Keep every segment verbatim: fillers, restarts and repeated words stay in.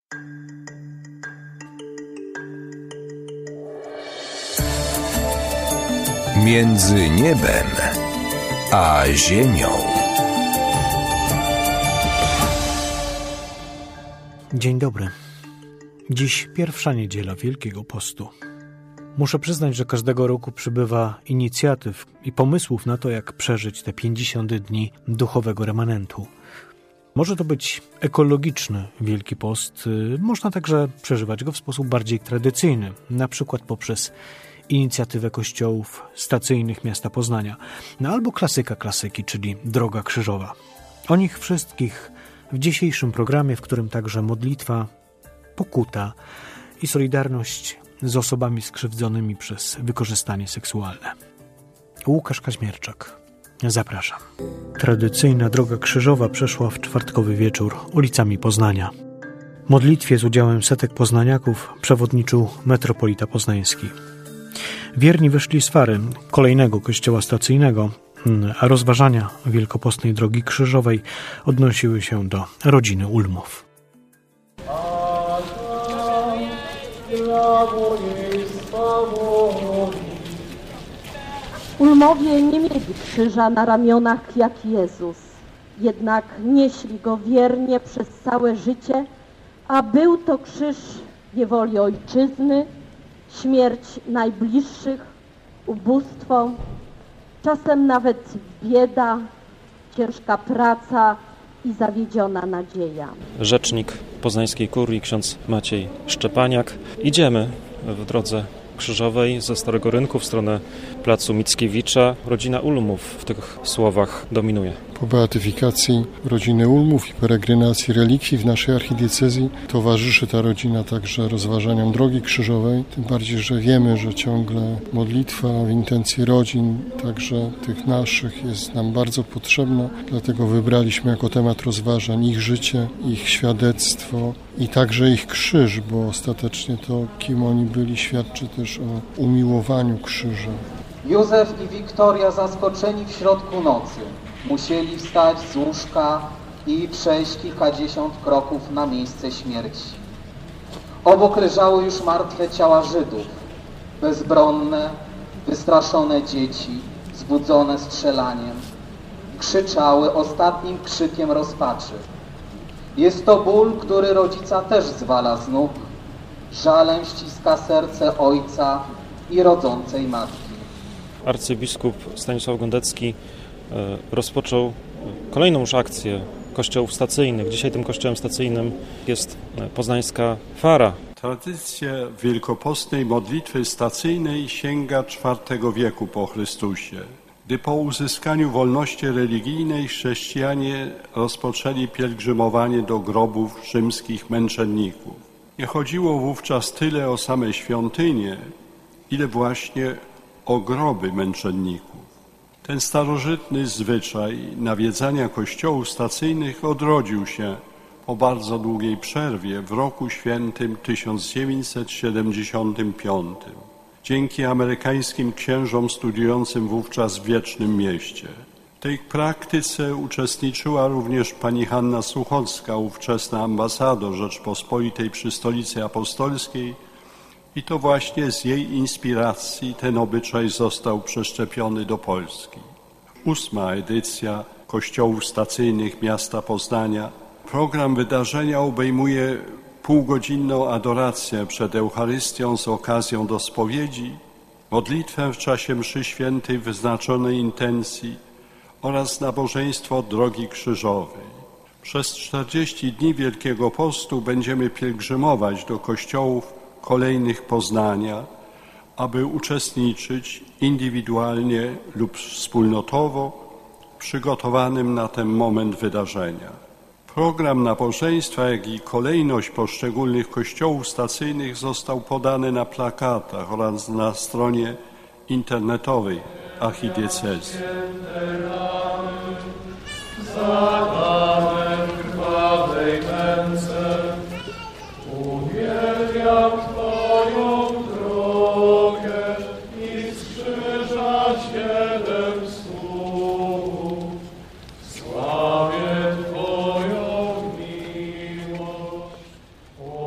Między niebem a ziemią. Dzień dobry. Dziś pierwsza niedziela Wielkiego Postu. Muszę przyznać, że każdego roku przybywa inicjatyw i pomysłów na to, jak przeżyć te pięćdziesiąt dni duchowego remanentu. Może to być ekologiczny Wielki Post, można także przeżywać go w sposób bardziej tradycyjny, na przykład poprzez inicjatywę kościołów stacyjnych miasta Poznania, no albo klasyka klasyki, czyli Droga Krzyżowa. O nich wszystkich w dzisiejszym programie, w którym także modlitwa, pokuta i solidarność z osobami skrzywdzonymi przez wykorzystanie seksualne. Łukasz Kaźmierczak. Zapraszam. Tradycyjna Droga Krzyżowa przeszła w czwartkowy wieczór ulicami Poznania. Modlitwie z udziałem setek poznaniaków przewodniczył metropolita poznański. Wierni wyszli z fary kolejnego kościoła stacyjnego, a rozważania wielkopostnej Drogi Krzyżowej odnosiły się do rodziny Ulmów. Ulmowie nie mieli krzyża na ramionach jak Jezus, jednak nieśli go wiernie przez całe życie, a był to krzyż niewoli ojczyzny, śmierć najbliższych, ubóstwo, czasem nawet bieda, ciężka praca i zawiedziona nadzieja. Rzecznik poznańskiej kurii, ksiądz Maciej Szczepaniak. Idziemy w drodze krzyżowej ze Starego Rynku w stronę placu Mickiewicza. Rodzina Ulmów w tych słowach dominuje. Po beatyfikacji rodziny Ulmów i peregrinacji relikwii w naszej archidiecezji towarzyszy ta rodzina także rozważaniom Drogi Krzyżowej. Tym bardziej, że wiemy, że ciągle modlitwa w intencji rodzin, także tych naszych, jest nam bardzo potrzebna. Dlatego wybraliśmy jako temat rozważań ich życie, ich świadectwo i także ich krzyż, bo ostatecznie to, kim oni byli, świadczy też o umiłowaniu krzyża. Józef i Wiktoria, zaskoczeni w środku nocy, musieli wstać z łóżka i przejść kilkadziesiąt kroków na miejsce śmierci. Obok leżały już martwe ciała Żydów, bezbronne, wystraszone dzieci, zbudzone strzelaniem. Krzyczały ostatnim krzykiem rozpaczy. Jest to ból, który rodzica też zwala z nóg, żalem ściska serce ojca i rodzącej matki. Arcybiskup Stanisław Gondecki rozpoczął kolejną już akcję kościołów stacyjnych. Dzisiaj tym kościołem stacyjnym jest poznańska Fara. Tradycja wielkopostnej modlitwy stacyjnej sięga czwartego wieku po Chrystusie, gdy po uzyskaniu wolności religijnej chrześcijanie rozpoczęli pielgrzymowanie do grobów rzymskich męczenników. Nie chodziło wówczas tyle o same świątynie, ile właśnie o groby męczenników. Ten starożytny zwyczaj nawiedzania kościołów stacyjnych odrodził się po bardzo długiej przerwie w roku świętym tysiąc dziewięćset siedemdziesiątym piątym, dzięki amerykańskim księżom studiującym wówczas w Wiecznym Mieście. W tej praktyce uczestniczyła również pani Hanna Suchocka, ówczesna ambasador Rzeczpospolitej przy Stolicy Apostolskiej, i to właśnie z jej inspiracji ten obyczaj został przeszczepiony do Polski. Ósma edycja kościołów stacyjnych miasta Poznania. Program wydarzenia obejmuje półgodzinną adorację przed Eucharystią z okazją do spowiedzi, modlitwę w czasie mszy świętej wyznaczonej intencji oraz nabożeństwo Drogi Krzyżowej. Przez czterdzieści dni Wielkiego Postu będziemy pielgrzymować do kościołów kolejnych Poznania, aby uczestniczyć indywidualnie lub wspólnotowo w przygotowanym na ten moment wydarzenia. Program nabożeństwa, jak i kolejność poszczególnych kościołów stacyjnych został podany na plakatach oraz na stronie internetowej archidiecezji. Zadałem krwawej męce, uwielbiam Twoją drogę i z krzyża siedem słów. Sławię Twoją miłość.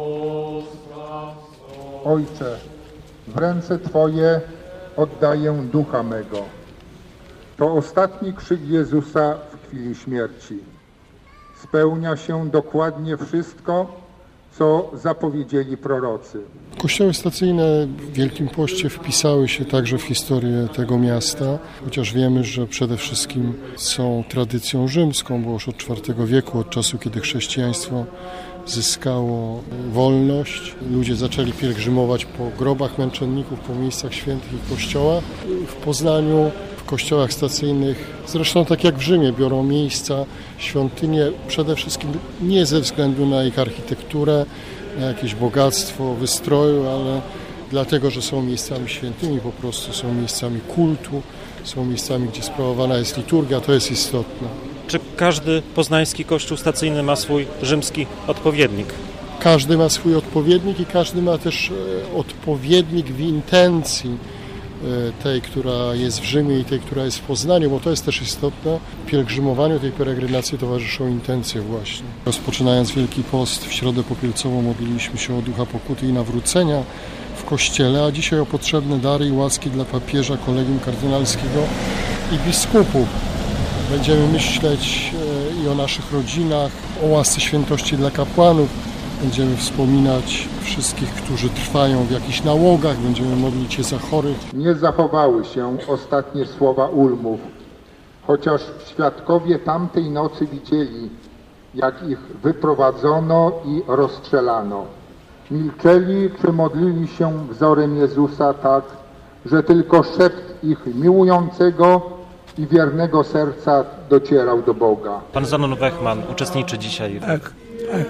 Ojcze, w ręce Twoje oddaję ducha mego. To ostatni krzyk Jezusa w chwili śmierci. Spełnia się dokładnie wszystko, co zapowiedzieli prorocy. Kościoły stacyjne w Wielkim Poście wpisały się także w historię tego miasta, chociaż wiemy, że przede wszystkim są tradycją rzymską, bo już od czwartego wieku, od czasu, kiedy chrześcijaństwo zyskało wolność. Ludzie zaczęli pielgrzymować po grobach męczenników, po miejscach świętych i kościołach. W Poznaniu w kościołach stacyjnych, zresztą tak jak w Rzymie, biorą miejsca świątynie przede wszystkim nie ze względu na ich architekturę, na jakieś bogactwo wystroju, ale dlatego, że są miejscami świętymi, po prostu są miejscami kultu, są miejscami, gdzie sprawowana jest liturgia, to jest istotne. Czy każdy poznański kościół stacyjny ma swój rzymski odpowiednik? Każdy ma swój odpowiednik i każdy ma też odpowiednik w intencji tej, która jest w Rzymie i tej, która jest w Poznaniu, bo to jest też istotne. Pielgrzymowaniu tej peregrinacji towarzyszą intencje właśnie. Rozpoczynając Wielki Post w Środę Popielcową modliliśmy się o ducha pokuty i nawrócenia w Kościele, a dzisiaj o potrzebne dary i łaski dla papieża, kolegium kardynalskiego i biskupów. Będziemy myśleć i o naszych rodzinach, o łasce świętości dla kapłanów. Będziemy wspominać wszystkich, którzy trwają w jakichś nałogach. Będziemy modlić się za chorych. Nie zachowały się ostatnie słowa ulmów, chociaż świadkowie tamtej nocy widzieli, jak ich wyprowadzono i rozstrzelano. Milczeli czy modlili się wzorem Jezusa tak, że tylko szept ich miłującego i wiernego serca docierał do Boga. Pan Zanon Wechman uczestniczy dzisiaj. Tak, tak.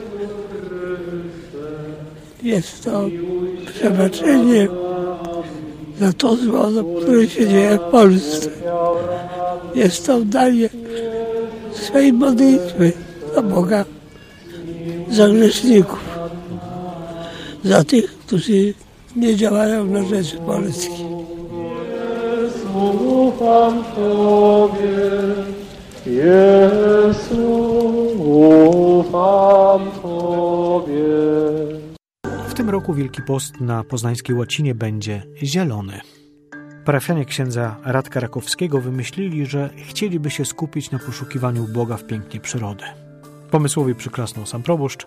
Jest to przebaczenie za to zło, które się dzieje w Polsce. Jest to oddanie swej modlitwy do Boga za grzeszników, za tych, którzy nie działają na rzecz Polski. Ufam Tobie, Jezu, ufam Tobie. W tym roku Wielki Post na poznańskiej łacinie będzie zielony. Parafianie księdza Radka Rakowskiego wymyślili, że chcieliby się skupić na poszukiwaniu Boga w pięknie przyrody. Pomysłowi przyklasnął sam proboszcz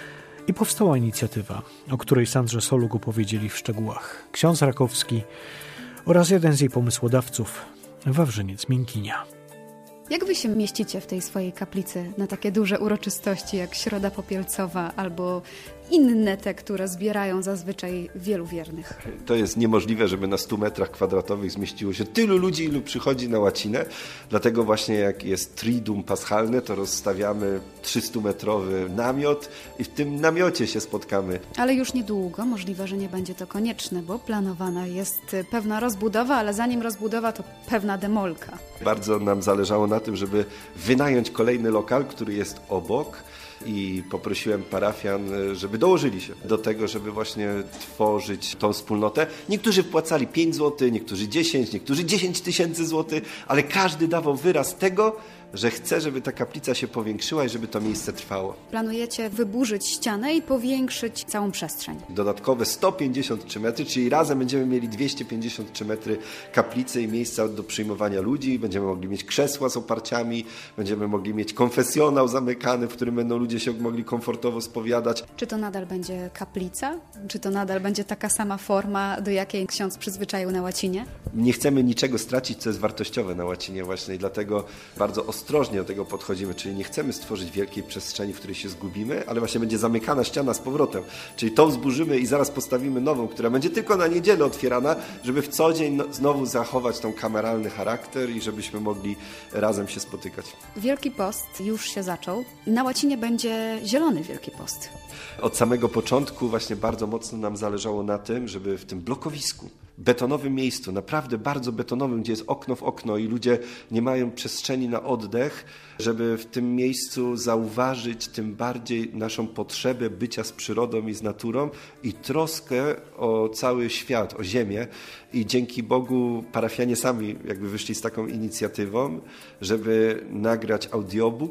i powstała inicjatywa, o której Sandrze Solug opowiedzieli w szczegółach ksiądz Rakowski oraz jeden z jej pomysłodawców, Wawrzyniec Miękinia. Jak wy się mieścicie w tej swojej kaplicy na takie duże uroczystości jak Środa Popielcowa albo inne te, które zbierają zazwyczaj wielu wiernych? To jest niemożliwe, żeby na stu metrach kwadratowych zmieściło się tylu ludzi, ilu przychodzi na łacinę. Dlatego właśnie jak jest Triduum Paschalne, to rozstawiamy trzystumetrowy namiot i w tym namiocie się spotkamy. Ale już niedługo, możliwe, że nie będzie to konieczne, bo planowana jest pewna rozbudowa, ale zanim rozbudowa, to pewna demolka. Bardzo nam zależało na tym, żeby wynająć kolejny lokal, który jest obok. I poprosiłem parafian, żeby dołożyli się do tego, żeby właśnie tworzyć tą wspólnotę. Niektórzy wpłacali pięć złotych, niektórzy dziesięć, niektórzy dziesięć tysięcy złotych, ale każdy dawał wyraz tego, że chce, żeby ta kaplica się powiększyła i żeby to miejsce trwało. Planujecie wyburzyć ścianę i powiększyć całą przestrzeń. Dodatkowe sto pięćdziesiąt trzy metry, czyli razem będziemy mieli dwieście pięćdziesiąt trzy metry kaplicy i miejsca do przyjmowania ludzi. Będziemy mogli mieć krzesła z oparciami, będziemy mogli mieć konfesjonał zamykany, w którym będą ludzie się mogli komfortowo spowiadać. Czy to nadal będzie kaplica? Czy to nadal będzie taka sama forma, do jakiej ksiądz przyzwyczaił na łacinie? Nie chcemy niczego stracić, co jest wartościowe na łacinie właśnie i dlatego bardzo ostrożnie do tego podchodzimy, czyli nie chcemy stworzyć wielkiej przestrzeni, w której się zgubimy, ale właśnie będzie zamykana ściana z powrotem, czyli tą zburzymy i zaraz postawimy nową, która będzie tylko na niedzielę otwierana, żeby w co dzień no, znowu zachować tą kameralny charakter i żebyśmy mogli razem się spotykać. Wielki Post już się zaczął. Na łacinie będzie zielony Wielki Post. Od samego początku właśnie bardzo mocno nam zależało na tym, żeby w tym blokowisku, betonowym miejscu, naprawdę bardzo betonowym, gdzie jest okno w okno i ludzie nie mają przestrzeni na oddech, żeby w tym miejscu zauważyć tym bardziej naszą potrzebę bycia z przyrodą i z naturą i troskę o cały świat, o ziemię. I dzięki Bogu parafianie sami jakby wyszli z taką inicjatywą, żeby nagrać audiobook,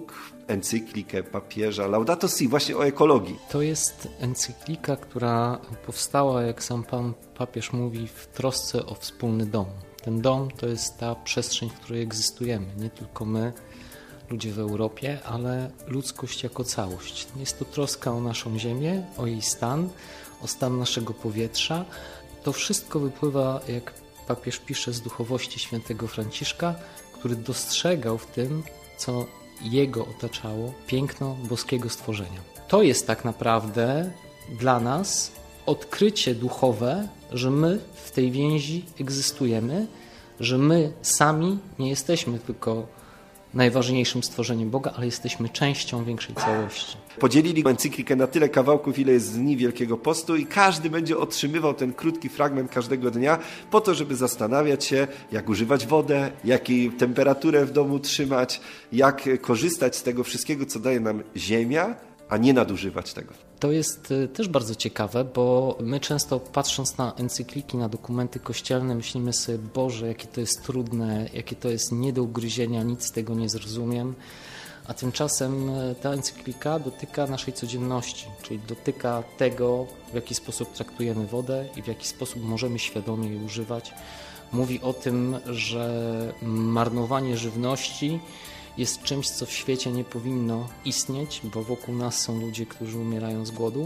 encyklikę papieża Laudato Si właśnie o ekologii. To jest encyklika, która powstała, jak sam pan papież mówi, w trosce o wspólny dom. Ten dom to jest ta przestrzeń, w której egzystujemy. Nie tylko my, ludzie w Europie, ale ludzkość jako całość. Jest to troska o naszą ziemię, o jej stan, o stan naszego powietrza. To wszystko wypływa, jak papież pisze, z duchowości świętego Franciszka, który dostrzegał w tym, co jego otaczało, piękno boskiego stworzenia. To jest tak naprawdę dla nas odkrycie duchowe, że my w tej więzi egzystujemy, że my sami nie jesteśmy tylko najważniejszym stworzeniem Boga, ale jesteśmy częścią większej całości. Podzielili encyklikę na tyle kawałków, ile jest dni Wielkiego Postu i każdy będzie otrzymywał ten krótki fragment każdego dnia po to, żeby zastanawiać się, jak używać wodę, jaką temperaturę w domu trzymać, jak korzystać z tego wszystkiego, co daje nam ziemia, a nie nadużywać tego. To jest też bardzo ciekawe, bo my często patrząc na encykliki, na dokumenty kościelne myślimy sobie, Boże, jakie to jest trudne, jakie to jest nie do ugryzienia, nic z tego nie zrozumiem. A tymczasem ta encyklika dotyka naszej codzienności, czyli dotyka tego, w jaki sposób traktujemy wodę i w jaki sposób możemy świadomie jej używać. Mówi o tym, że marnowanie żywności jest czymś, co w świecie nie powinno istnieć, bo wokół nas są ludzie, którzy umierają z głodu.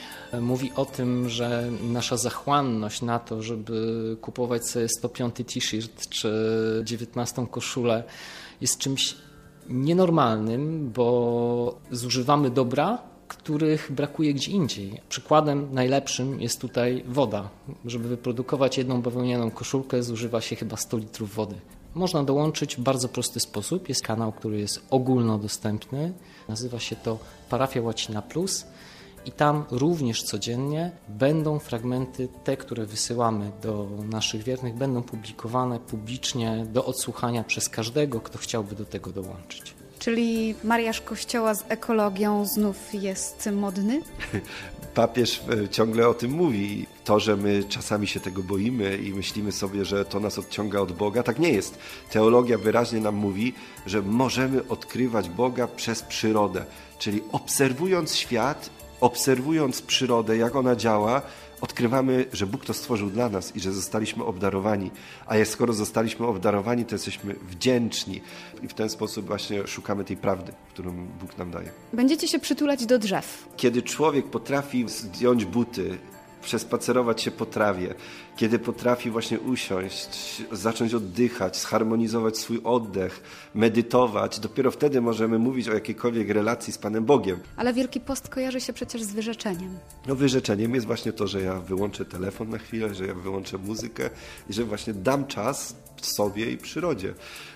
Mówi o tym, że nasza zachłanność na to, żeby kupować sobie sto piąty t-shirt czy dziewiętnastą koszulę jest czymś nienormalnym, bo zużywamy dobra, których brakuje gdzie indziej. Przykładem najlepszym jest tutaj woda. Żeby wyprodukować jedną bawełnianą koszulkę, zużywa się chyba sto litrów wody. Można dołączyć w bardzo prosty sposób. Jest kanał, który jest ogólnodostępny. Nazywa się to Parafia Łacina Plus i tam również codziennie będą fragmenty, te, które wysyłamy do naszych wiernych, będą publikowane publicznie do odsłuchania przez każdego, kto chciałby do tego dołączyć. Czyli mariaż Kościoła z ekologią znów jest modny? Papież ciągle o tym mówi. To, że my czasami się tego boimy i myślimy sobie, że to nas odciąga od Boga, tak nie jest. Teologia wyraźnie nam mówi, że możemy odkrywać Boga przez przyrodę, czyli obserwując świat, obserwując przyrodę, jak ona działa, odkrywamy, że Bóg to stworzył dla nas i że zostaliśmy obdarowani. A jak skoro zostaliśmy obdarowani, to jesteśmy wdzięczni. I w ten sposób właśnie szukamy tej prawdy, którą Bóg nam daje. Będziecie się przytulać do drzew. Kiedy człowiek potrafi zdjąć buty, przespacerować się po trawie, kiedy potrafi właśnie usiąść, zacząć oddychać, zharmonizować swój oddech, medytować, dopiero wtedy możemy mówić o jakiejkolwiek relacji z Panem Bogiem. Ale Wielki Post kojarzy się przecież z wyrzeczeniem. No wyrzeczeniem jest właśnie to, że ja wyłączę telefon na chwilę, że ja wyłączę muzykę i że właśnie dam czas sobie i przyrodzie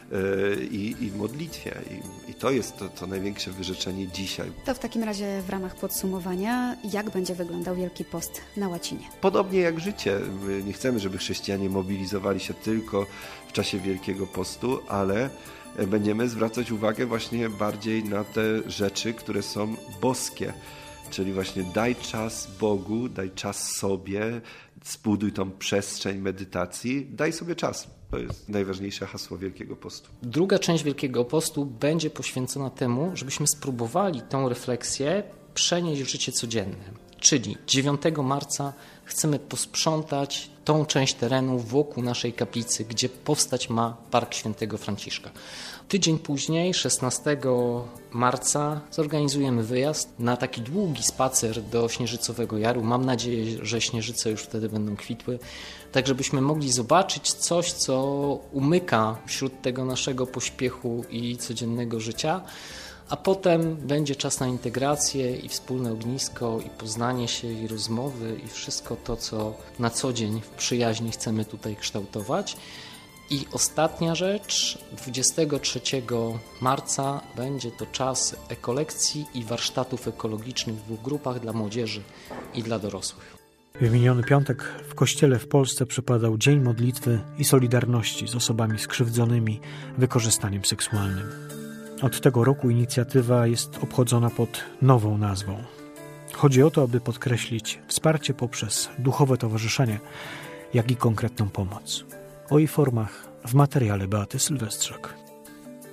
i, i modlitwie. I, i to jest to, to największe wyrzeczenie dzisiaj. To w takim razie w ramach podsumowania, jak będzie wyglądał Wielki Post na łacinie? Podobnie jak życie. My nie chcemy, żeby chrześcijanie mobilizowali się tylko w czasie Wielkiego Postu, ale będziemy zwracać uwagę właśnie bardziej na te rzeczy, które są boskie. Czyli właśnie daj czas Bogu, daj czas sobie, zbuduj tą przestrzeń medytacji, daj sobie czas. To jest najważniejsze hasło Wielkiego Postu. Druga część Wielkiego Postu będzie poświęcona temu, żebyśmy spróbowali tę refleksję przenieść w życie codzienne. Czyli dziewiątego marca chcemy posprzątać tą część terenu wokół naszej kaplicy, gdzie powstać ma Park Świętego Franciszka. Tydzień później, szesnastego marca, zorganizujemy wyjazd na taki długi spacer do Śnieżycowego Jaru. Mam nadzieję, że śnieżyce już wtedy będą kwitły, tak żebyśmy mogli zobaczyć coś, co umyka wśród tego naszego pośpiechu i codziennego życia. A potem będzie czas na integrację i wspólne ognisko, i poznanie się, i rozmowy, i wszystko to, co na co dzień w przyjaźni chcemy tutaj kształtować. I ostatnia rzecz, dwudziestego trzeciego marca będzie to czas ekolekcji i warsztatów ekologicznych w dwóch grupach dla młodzieży i dla dorosłych. W miniony piątek w Kościele w Polsce przypadał Dzień Modlitwy i Solidarności z osobami skrzywdzonymi wykorzystaniem seksualnym. Od tego roku inicjatywa jest obchodzona pod nową nazwą. Chodzi o to, aby podkreślić wsparcie poprzez duchowe towarzyszenie, jak i konkretną pomoc. O jej formach w materiale Beaty Sylwestrzak.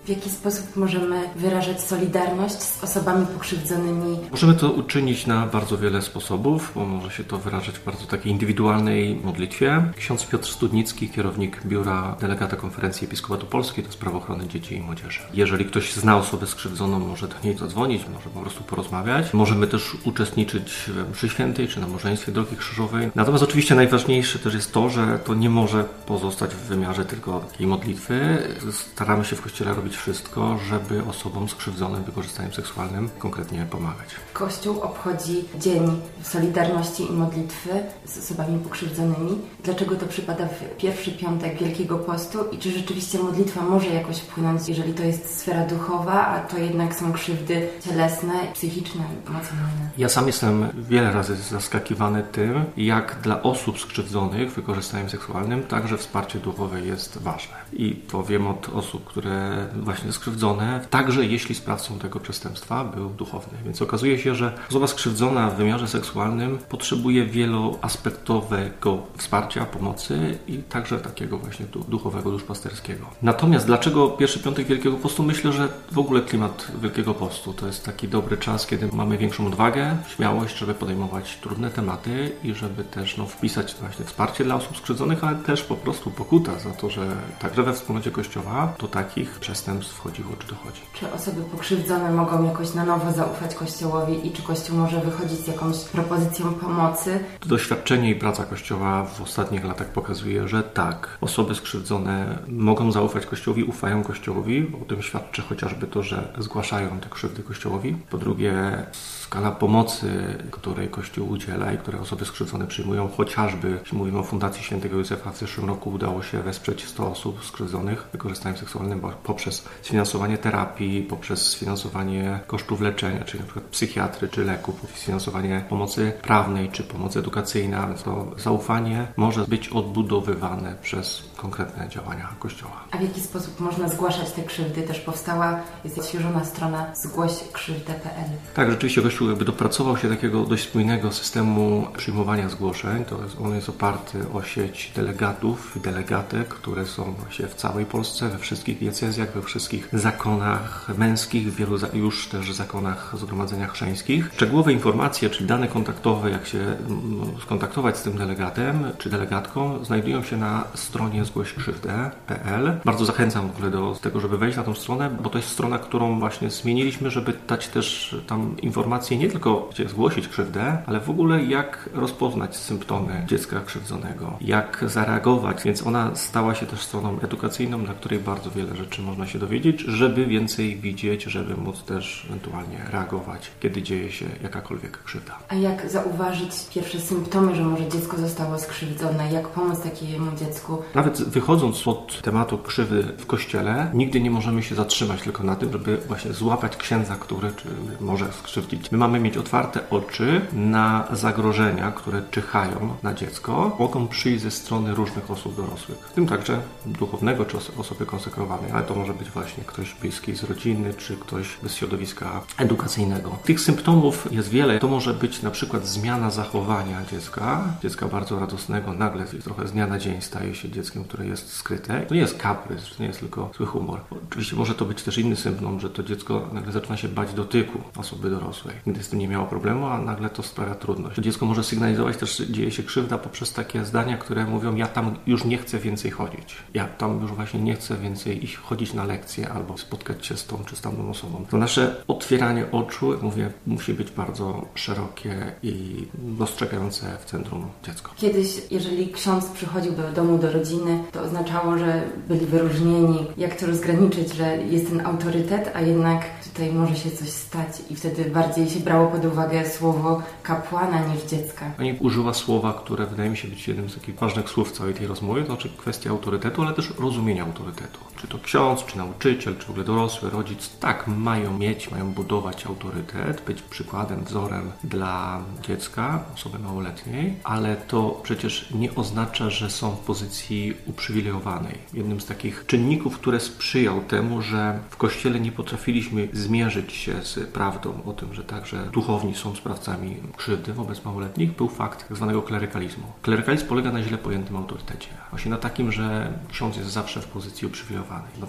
W jaki sposób możemy wyrażać solidarność z osobami pokrzywdzonymi? Możemy to uczynić na bardzo wiele sposobów, bo może się to wyrażać w bardzo takiej indywidualnej modlitwie. Ksiądz Piotr Studnicki, kierownik Biura Delegata Konferencji Episkopatu Polski do spraw ochrony dzieci i młodzieży. Jeżeli ktoś zna osobę skrzywdzoną, może do niej zadzwonić, może po prostu porozmawiać. Możemy też uczestniczyć w mszy świętej czy nabożeństwie Drogi Krzyżowej. Natomiast oczywiście najważniejsze też jest to, że to nie może pozostać w wymiarze tylko takiej modlitwy. Staramy się w Kościele robić wszystko, żeby osobom skrzywdzonym wykorzystaniem seksualnym konkretnie pomagać. Kościół obchodzi Dzień Solidarności i Modlitwy z osobami pokrzywdzonymi. Dlaczego to przypada w pierwszy piątek Wielkiego Postu i czy rzeczywiście modlitwa może jakoś wpłynąć, jeżeli to jest sfera duchowa, a to jednak są krzywdy cielesne, psychiczne, emocjonalne? Ja sam jestem wiele razy zaskakiwany tym, jak dla osób skrzywdzonych wykorzystaniem seksualnym także wsparcie duchowe jest ważne. I to wiem od osób, które właśnie skrzywdzone, także jeśli sprawcą tego przestępstwa był duchowny. Więc okazuje się, że osoba skrzywdzona w wymiarze seksualnym potrzebuje wieloaspektowego wsparcia, pomocy i także takiego właśnie duchowego, duszpasterskiego. Natomiast dlaczego pierwszy piątek Wielkiego Postu? Myślę, że w ogóle klimat Wielkiego Postu to jest taki dobry czas, kiedy mamy większą odwagę, śmiałość, żeby podejmować trudne tematy i żeby też no, wpisać właśnie wsparcie dla osób skrzywdzonych, ale też po prostu pokuta za to, że także we wspólnocie Kościoła do takich przestępstw wchodziło czy dochodzi. Czy osoby pokrzywdzone mogą jakoś na nowo zaufać Kościołowi i czy Kościół może wychodzić z jakąś propozycją pomocy? Doświadczenie i praca Kościoła w ostatnich latach pokazuje, że tak, osoby skrzywdzone mogą zaufać Kościołowi, ufają Kościołowi. O tym świadczy chociażby to, że zgłaszają te krzywdy Kościołowi. Po drugie, skala pomocy, której Kościół udziela i które osoby skrzywdzone przyjmują, chociażby, jeśli mówimy o Fundacji Świętego Józefa, w zeszłym roku udało się wesprzeć sto osób skrzywdzonych wykorzystaniem seksualnym poprzez sfinansowanie terapii, poprzez sfinansowanie kosztów leczenia, czyli na przykład psychiatry czy leków, sfinansowanie pomocy prawnej czy pomocy edukacyjnej. Więc to zaufanie może być odbudowywane przez konkretne działania Kościoła. A w jaki sposób można zgłaszać te krzywdy? Też powstała, jest odświeżona strona zgłoś krzywdę kropka p l. Tak, rzeczywiście Kościół jakby dopracował się takiego dość spójnego systemu przyjmowania zgłoszeń. To jest, on jest oparty o sieć delegatów i delegatek, które są właśnie w całej Polsce, we wszystkich diecezjach, we wszystkich zakonach męskich, w wielu już też zakonach zgromadzenia chrześcijańskich. Szczegółowe informacje, czyli dane kontaktowe, jak się skontaktować z tym delegatem czy delegatką, znajdują się na stronie zgłoś krzywdę kropka p l. Bardzo zachęcam w ogóle do tego, żeby wejść na tą stronę, bo to jest strona, którą właśnie zmieniliśmy, żeby dać też tam informacje nie tylko gdzie zgłosić krzywdę, ale w ogóle jak rozpoznać symptomy dziecka krzywdzonego, jak zareagować, więc ona stała się też stroną edukacyjną, na której bardzo wiele rzeczy można się dowiedzieć, żeby więcej widzieć, żeby móc też ewentualnie reagować, kiedy dzieje się jakakolwiek krzywda. A jak zauważyć pierwsze symptomy, że może dziecko zostało skrzywdzone? Jak pomóc takiemu dziecku? Nawet wychodząc od tematu krzywdy w Kościele, nigdy nie możemy się zatrzymać tylko na tym, żeby właśnie złapać księdza, który czy może skrzywdzić. My mamy mieć otwarte oczy na zagrożenia, które czyhają na dziecko. Mogą przyjść ze strony różnych osób dorosłych, w tym także duchownego czy osoby konsekrowanej, ale to może być właśnie ktoś bliski z rodziny, czy ktoś z środowiska edukacyjnego. Tych symptomów jest wiele. To może być na przykład zmiana zachowania dziecka, dziecka bardzo radosnego, nagle trochę z dnia na dzień staje się dzieckiem, które jest skryte. To nie jest kaprys, to nie jest tylko zły humor. Oczywiście może to być też inny symptom, że to dziecko nagle zaczyna się bać dotyku osoby dorosłej. Nigdy z tym nie miało problemu, a nagle to sprawia trudność. To dziecko może sygnalizować też, że dzieje się krzywda poprzez takie zdania, które mówią: ja tam już nie chcę więcej chodzić. Ja tam już właśnie nie chcę więcej iść chodzić na lekcje albo spotkać się z tą czy z tamtą osobą. To nasze otwieranie oczu, jak mówię, musi być bardzo szerokie i dostrzegające w centrum dziecko. Kiedyś, jeżeli ksiądz przychodził do domu, do rodziny, to oznaczało, że byli wyróżnieni. Jak to rozgraniczyć, że jest ten autorytet, a jednak tutaj może się coś stać i wtedy bardziej się brało pod uwagę słowo kapłana niż dziecka. Pani użyła słowa, które wydaje mi się być jednym z takich ważnych słów w całej tej rozmowie, to znaczy kwestia autorytetu, ale też rozumienia autorytetu. Czy to ksiądz, czy nauczyciel, czy w ogóle dorosły, rodzic, tak, mają mieć, mają budować autorytet, być przykładem, wzorem dla dziecka, osoby małoletniej, ale to przecież nie oznacza, że są w pozycji uprzywilejowanej. Jednym z takich czynników, które sprzyjał temu, że w Kościele nie potrafiliśmy zmierzyć się z prawdą o tym, że także duchowni są sprawcami krzywdy wobec małoletnich, był fakt tak zwanego klerykalizmu. Klerykalizm polega na źle pojętym autorytecie. Właśnie na takim, że ksiądz jest zawsze w pozycji uprzywilejowanej. Dlatego księdza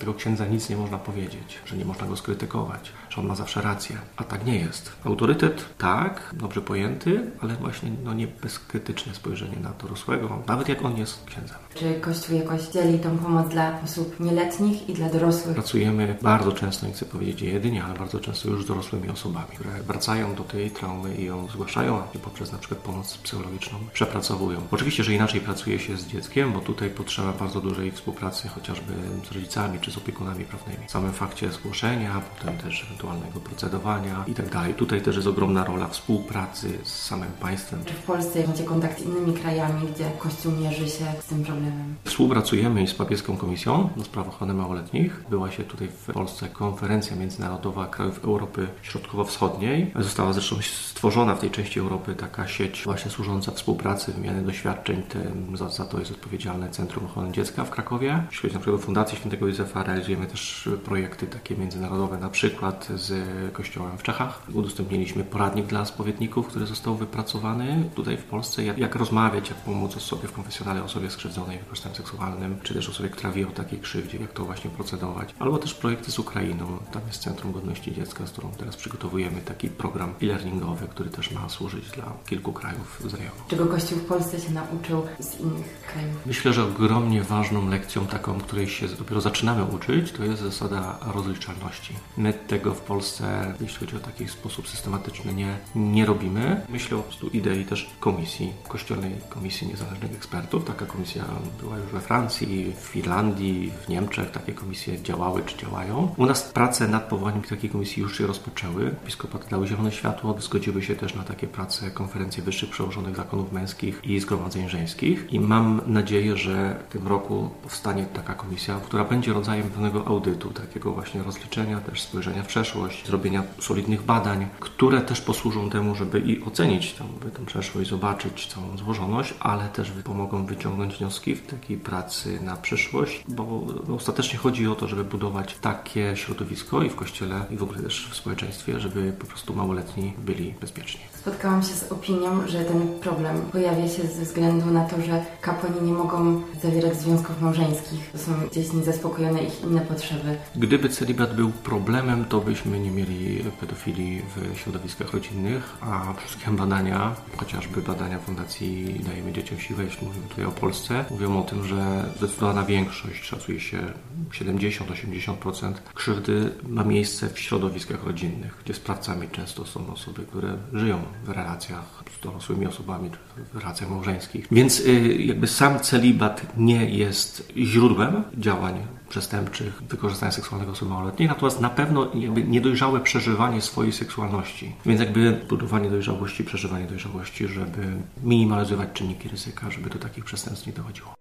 księdza nic nie można powiedzieć, że nie można go skrytykować, że on ma zawsze rację, a tak nie jest. Autorytet tak, dobrze pojęty, ale właśnie no, nie bezkrytyczne spojrzenie na dorosłego, nawet jak on jest księdzem. Czy Kościół jakoś dzieli tą pomoc dla osób nieletnich i dla dorosłych? Pracujemy bardzo często, nie chcę powiedzieć jedynie, ale bardzo często już z dorosłymi osobami, które wracają do tej traumy i ją zgłaszają, a poprzez na przykład pomoc psychologiczną przepracowują. Oczywiście, że inaczej pracuje się z dzieckiem, bo tutaj potrzeba bardzo dużej współpracy chociażby z rodzicami czy z opiekunami prawnymi. W samym fakcie zgłoszenia, potem też ewentualnego procedowania i tak dalej. Tutaj też jest ogromna rola współpracy z samym państwem. Czy w Polsce macie kontakt z innymi krajami, gdzie Kościół mierzy się z tym problemem? Współpracujemy z Papieską Komisją do spraw ochrony małoletnich. Była się tutaj w Polsce konferencja międzynarodowa krajów Europy Środkowo-Wschodniej. Została zresztą stworzona w tej części Europy taka sieć właśnie służąca współpracy, wymiany doświadczeń. Tym, za, za to jest odpowiedzialne Centrum Ochrony Dziecka w Krakowie. W świecie na przykład Fundacji Świętego Józefa realizujemy też projekty takie międzynarodowe, na przykład z Kościołem w Czechach. Udostępniliśmy poradnik dla spowiedników, który został wypracowany tutaj w Polsce, jak, jak rozmawiać, jak pomóc osobie w konfesjonale, osobie skrzywdzonej wykorzystaniem seksualnym, czy też osobie, która wie o takiej krzywdzie, jak to właśnie procedować. Albo też projekty z Ukrainą. Tam jest Centrum Godności Dziecka, z którą teraz przygotowujemy taki program e-learningowy, który też ma służyć dla kilku krajów z rejonu. Czego Kościół w Polsce się nauczył z innych krajów? Myślę, że ogromnie ważną lekcją taką, której się dopiero zaczynamy uczyć, to jest zasada rozliczalności. My tego w Polsce, jeśli chodzi o taki sposób systematyczny, nie, nie robimy. Myślę o po prostu idei też komisji, Kościelnej Komisji Niezależnych Ekspertów. Taka komisja była już we Francji, w Irlandii, w Niemczech. Takie komisje działały czy działają. U nas prace nad powołaniem takiej komisji już się rozpoczęły. Episkopaty dały zielone światło, zgodziły się też na takie prace konferencji wyższych przełożonych zakonów męskich i zgromadzeń żeńskich. I mam nadzieję, że w tym roku powstanie taka komisja, która będzie rodzajem pewnego audytu, takiego właśnie rozliczenia, też spojrzenia w przeszłość, zrobienia solidnych badań, które też posłużą temu, żeby i ocenić tą, tą przeszłość, zobaczyć całą złożoność, ale też pomogą wyciągnąć wnioski w takiej pracy na przyszłość, bo no, ostatecznie chodzi o to, żeby budować takie środowisko i w Kościele, i w ogóle też w społeczeństwie, żeby po prostu małoletni byli bezpieczni. Spotkałam się z opinią, że ten problem pojawia się ze względu na to, że kapłani nie mogą zawierać związków małżeńskich. To są gdzieś niezaspokojone ich inne potrzeby. Gdyby celibat był problemem, to byśmy nie mieli pedofilii w środowiskach rodzinnych, a wszystkie badania, chociażby badania Fundacji Dajemy Dzieciom Siłę, jeśli mówimy tutaj o Polsce, mówią o tym, że zdecydowana większość, szacuje się siedemdziesiąt do osiemdziesięciu procent krzywdy ma miejsce w środowiskach rodzinnych, gdzie sprawcami często są osoby, które żyją w relacjach z dorosłymi osobami, czy w relacjach małżeńskich. Więc jakby sam celibat nie jest źródłem działań przestępczych, wykorzystania seksualnego osób małoletnich, natomiast na pewno jakby niedojrzałe przeżywanie swojej seksualności. Więc jakby budowanie dojrzałości, przeżywanie dojrzałości, żeby minimalizować czynniki ryzyka, żeby do takich przestępstw nie dochodziło.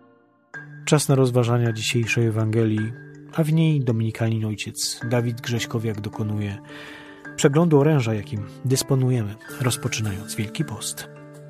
Czas na rozważania dzisiejszej Ewangelii, a w niej dominikanin ojciec Dawid Grześkowiak dokonuje przeglądu oręża, jakim dysponujemy, rozpoczynając Wielki Post.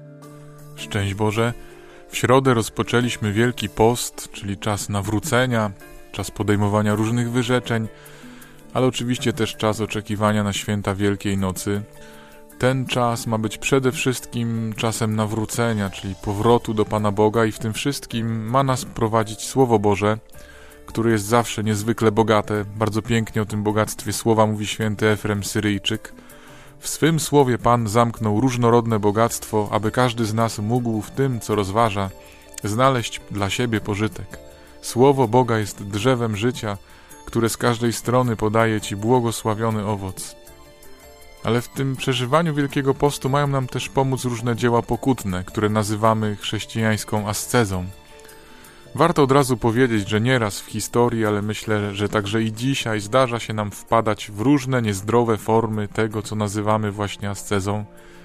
Szczęść Boże! W środę rozpoczęliśmy Wielki Post, czyli czas nawrócenia, czas podejmowania różnych wyrzeczeń, ale oczywiście też czas oczekiwania na święta Wielkiej Nocy. Ten czas ma być przede wszystkim czasem nawrócenia, czyli powrotu do Pana Boga i w tym wszystkim ma nas prowadzić Słowo Boże, które jest zawsze niezwykle bogate. Bardzo pięknie o tym bogactwie słowa mówi święty Efrem Syryjczyk. W swym słowie Pan zamknął różnorodne bogactwo, aby każdy z nas mógł w tym, co rozważa, znaleźć dla siebie pożytek. Słowo Boga jest drzewem życia, które z każdej strony podaje Ci błogosławiony owoc. Ale w tym przeżywaniu Wielkiego Postu mają nam też pomóc różne dzieła pokutne, które nazywamy chrześcijańską ascezą. Warto od razu powiedzieć, że nieraz w historii, ale myślę, że także i dzisiaj zdarza się nam wpadać w różne niezdrowe formy tego, co nazywamy właśnie ascezą.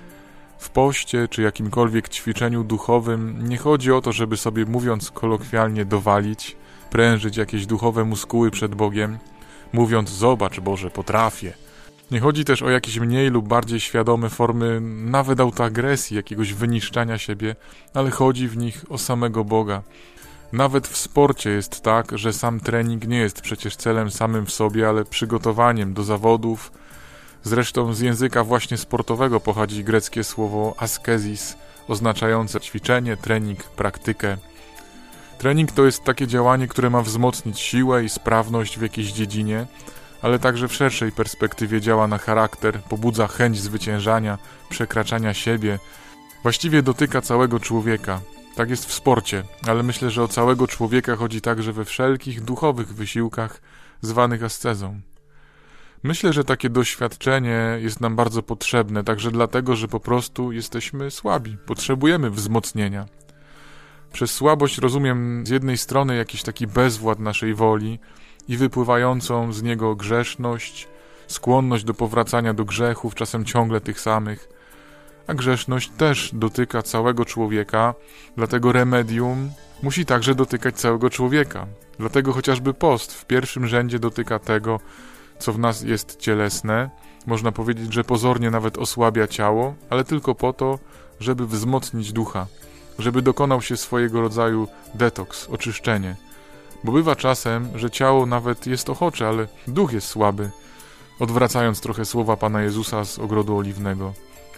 W poście czy jakimkolwiek ćwiczeniu duchowym nie chodzi o to, żeby sobie, mówiąc kolokwialnie, dowalić, prężyć jakieś duchowe muskuły przed Bogiem, mówiąc: zobacz Boże, potrafię. Nie chodzi też o jakieś mniej lub bardziej świadome formy nawet autoagresji, jakiegoś wyniszczania siebie, ale chodzi w nich o samego Boga. Nawet w sporcie jest tak, że sam trening nie jest przecież celem samym w sobie, ale przygotowaniem do zawodów. Zresztą z języka właśnie sportowego pochodzi greckie słowo askezis, oznaczające ćwiczenie, trening, praktykę. Trening to jest takie działanie, które ma wzmocnić siłę i sprawność w jakiejś dziedzinie, ale także w szerszej perspektywie działa na charakter, pobudza chęć zwyciężania, przekraczania siebie. Właściwie dotyka całego człowieka. Tak jest w sporcie, ale myślę, że o całego człowieka chodzi także we wszelkich duchowych wysiłkach zwanych ascezą. Myślę, że takie doświadczenie jest nam bardzo potrzebne, także dlatego, że po prostu jesteśmy słabi, potrzebujemy wzmocnienia. Przez słabość rozumiem z jednej strony jakiś taki bezwład naszej woli i wypływającą z niego grzeszność, skłonność do powracania do grzechów, czasem ciągle tych samych, a grzeszność też dotyka całego człowieka, dlatego remedium musi także dotykać całego człowieka. Dlatego chociażby post w pierwszym rzędzie dotyka tego, co w nas jest cielesne. Można powiedzieć, że pozornie nawet osłabia ciało, ale tylko po to, żeby wzmocnić ducha, żeby dokonał się swojego rodzaju detoks, oczyszczenie. Bo bywa czasem, że ciało nawet jest ochocze, ale duch jest słaby, odwracając trochę słowa Pana Jezusa z Ogrodu Oliwnego.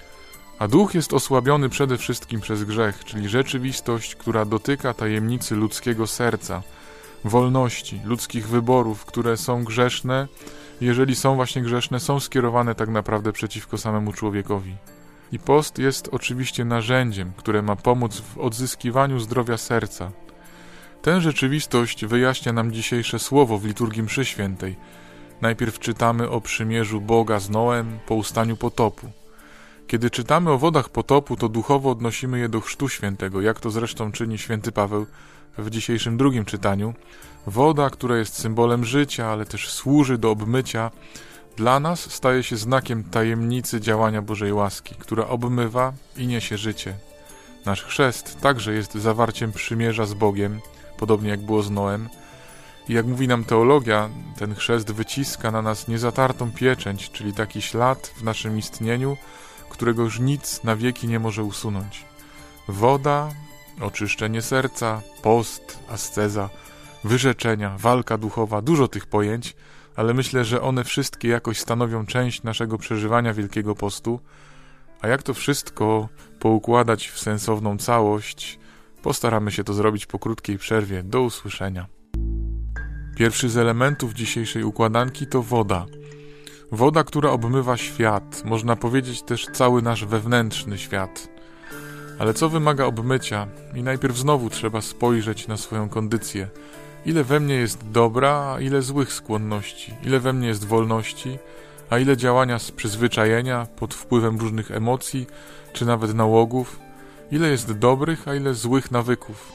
A duch jest osłabiony przede wszystkim przez grzech, czyli rzeczywistość, która dotyka tajemnicy ludzkiego serca, wolności, ludzkich wyborów, które są grzeszne, jeżeli są właśnie grzeszne, są skierowane tak naprawdę przeciwko samemu człowiekowi. I post jest oczywiście narzędziem, które ma pomóc w odzyskiwaniu zdrowia serca. Tę rzeczywistość wyjaśnia nam dzisiejsze słowo w liturgii mszy świętej. Najpierw czytamy o przymierzu Boga z Noem po ustaniu potopu. Kiedy czytamy o wodach potopu, to duchowo odnosimy je do chrztu świętego, jak to zresztą czyni święty Paweł w dzisiejszym drugim czytaniu. Woda, która jest symbolem życia, ale też służy do obmycia, dla nas staje się znakiem tajemnicy działania Bożej łaski, która obmywa i niesie życie. Nasz chrzest także jest zawarciem przymierza z Bogiem, podobnie jak było z Noem. I jak mówi nam teologia, ten chrzest wyciska na nas niezatartą pieczęć, czyli taki ślad w naszym istnieniu, którego już nic na wieki nie może usunąć. Woda, oczyszczenie serca, post, asceza, wyrzeczenia, walka duchowa, dużo tych pojęć, ale myślę, że one wszystkie jakoś stanowią część naszego przeżywania Wielkiego Postu, a jak to wszystko poukładać w sensowną całość, postaramy się to zrobić po krótkiej przerwie. Do usłyszenia. Pierwszy z elementów dzisiejszej układanki to woda. Woda, która obmywa świat, można powiedzieć też cały nasz wewnętrzny świat. Ale co wymaga obmycia? I najpierw znowu trzeba spojrzeć na swoją kondycję. Ile we mnie jest dobra, a ile złych skłonności? Ile we mnie jest wolności, a ile działania z przyzwyczajenia, pod wpływem różnych emocji, czy nawet nałogów? Ile jest dobrych, a ile złych nawyków?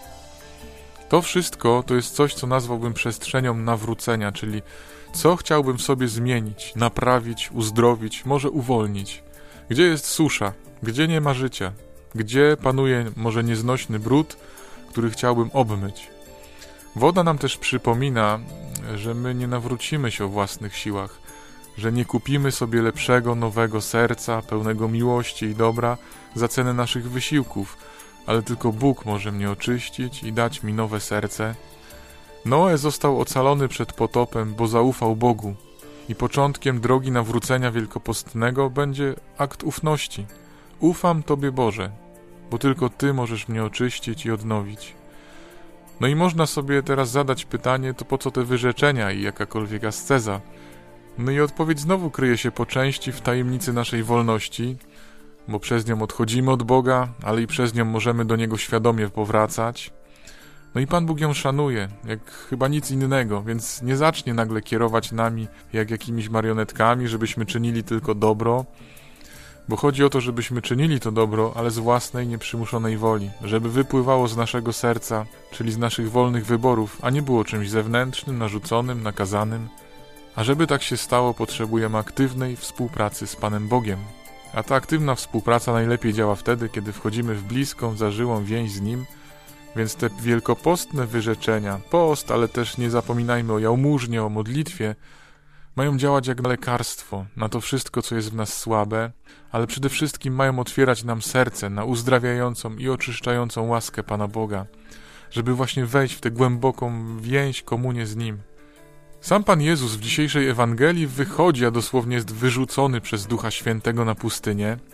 To wszystko to jest coś, co nazwałbym przestrzenią nawrócenia, czyli co chciałbym w sobie zmienić, naprawić, uzdrowić, może uwolnić. Gdzie jest susza? Gdzie nie ma życia? Gdzie panuje może nieznośny brud, który chciałbym obmyć? Woda nam też przypomina, że my nie nawrócimy się o własnych siłach, że nie kupimy sobie lepszego, nowego serca, pełnego miłości i dobra za cenę naszych wysiłków, ale tylko Bóg może mnie oczyścić i dać mi nowe serce. Noe został ocalony przed potopem, bo zaufał Bogu i początkiem drogi nawrócenia wielkopostnego będzie akt ufności. Ufam Tobie, Boże, bo tylko Ty możesz mnie oczyścić i odnowić. No i można sobie teraz zadać pytanie, to po co te wyrzeczenia i jakakolwiek asceza? No i odpowiedź znowu kryje się po części w tajemnicy naszej wolności, bo przez nią odchodzimy od Boga, ale i przez nią możemy do Niego świadomie powracać. No i Pan Bóg ją szanuje, jak chyba nic innego, więc nie zacznie nagle kierować nami jak jakimiś marionetkami, żebyśmy czynili tylko dobro, bo chodzi o to, żebyśmy czynili to dobro, ale z własnej, nieprzymuszonej woli, żeby wypływało z naszego serca, czyli z naszych wolnych wyborów, a nie było czymś zewnętrznym, narzuconym, nakazanym. A żeby tak się stało, potrzebujemy aktywnej współpracy z Panem Bogiem. A ta aktywna współpraca najlepiej działa wtedy, kiedy wchodzimy w bliską, zażyłą więź z Nim, więc te wielkopostne wyrzeczenia, post, ale też nie zapominajmy o jałmużnie, o modlitwie, mają działać jak lekarstwo na to wszystko, co jest w nas słabe, ale przede wszystkim mają otwierać nam serce na uzdrawiającą i oczyszczającą łaskę Pana Boga, żeby właśnie wejść w tę głęboką więź, komunię z Nim. Sam Pan Jezus w dzisiejszej Ewangelii wychodzi, a dosłownie jest wyrzucony przez Ducha Świętego na pustynię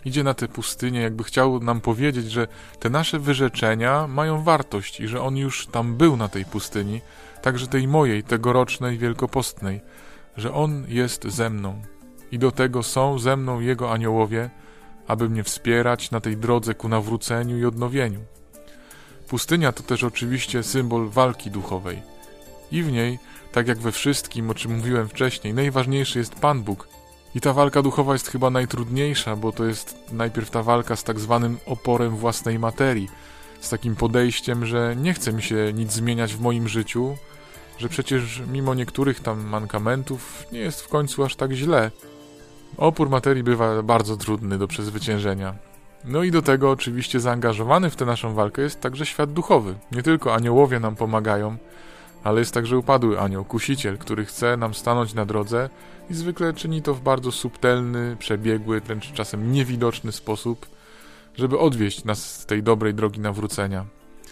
idzie na tę pustynię, jakby chciał nam powiedzieć, że te nasze wyrzeczenia mają wartość i że On już tam był na tej pustyni, także tej mojej, tegorocznej, wielkopostnej, że On jest ze mną i do tego są ze mną Jego aniołowie, aby mnie wspierać na tej drodze ku nawróceniu i odnowieniu. Pustynia to też oczywiście symbol walki duchowej i w niej, tak jak we wszystkim, o czym mówiłem wcześniej, najważniejszy jest Pan Bóg. I ta walka duchowa jest chyba najtrudniejsza, bo to jest najpierw ta walka z tak zwanym oporem własnej materii, z takim podejściem, że nie chce mi się nic zmieniać w moim życiu, że przecież mimo niektórych tam mankamentów nie jest w końcu aż tak źle. Opór materii bywa bardzo trudny do przezwyciężenia. No i do tego oczywiście zaangażowany w tę naszą walkę jest także świat duchowy. Nie tylko aniołowie nam pomagają, ale jest także upadły anioł, kusiciel, który chce nam stanąć na drodze i zwykle czyni to w bardzo subtelny, przebiegły, wręcz czasem niewidoczny sposób, żeby odwieść nas z tej dobrej drogi nawrócenia.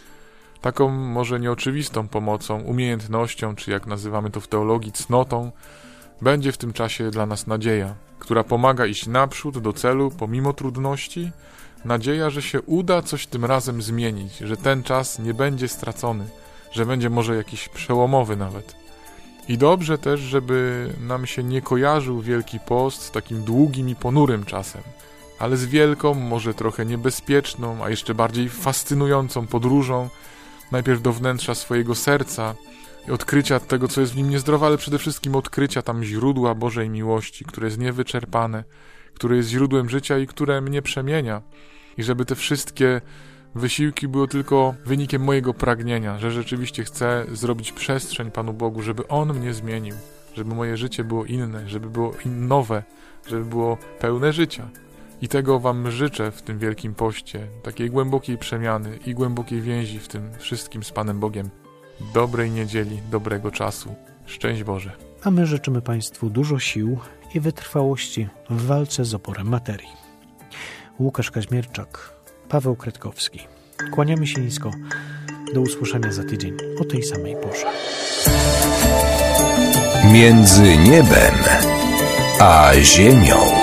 Taką może nieoczywistą pomocą, umiejętnością, czy jak nazywamy to w teologii, cnotą, będzie w tym czasie dla nas nadzieja, która pomaga iść naprzód do celu pomimo trudności, nadzieja, że się uda coś tym razem zmienić, że ten czas nie będzie stracony, że będzie może jakiś przełomowy nawet. I dobrze też, żeby nam się nie kojarzył Wielki Post z takim długim i ponurym czasem, ale z wielką, może trochę niebezpieczną, a jeszcze bardziej fascynującą podróżą, najpierw do wnętrza swojego serca i odkrycia tego, co jest w nim niezdrowe, ale przede wszystkim odkrycia tam źródła Bożej miłości, które jest niewyczerpane, które jest źródłem życia i które mnie przemienia. I żeby te wszystkie wysiłki były tylko wynikiem mojego pragnienia, że rzeczywiście chcę zrobić przestrzeń Panu Bogu, żeby On mnie zmienił, żeby moje życie było inne, żeby było nowe, żeby było pełne życia. I tego Wam życzę w tym Wielkim Poście, takiej głębokiej przemiany i głębokiej więzi w tym wszystkim z Panem Bogiem. Dobrej niedzieli, dobrego czasu. Szczęść Boże. A my życzymy Państwu dużo sił i wytrwałości w walce z oporem materii. Łukasz Kaźmierczak, Paweł Kretkowski. Kłaniamy się nisko. Do usłyszenia za tydzień o tej samej porze. Między niebem a ziemią.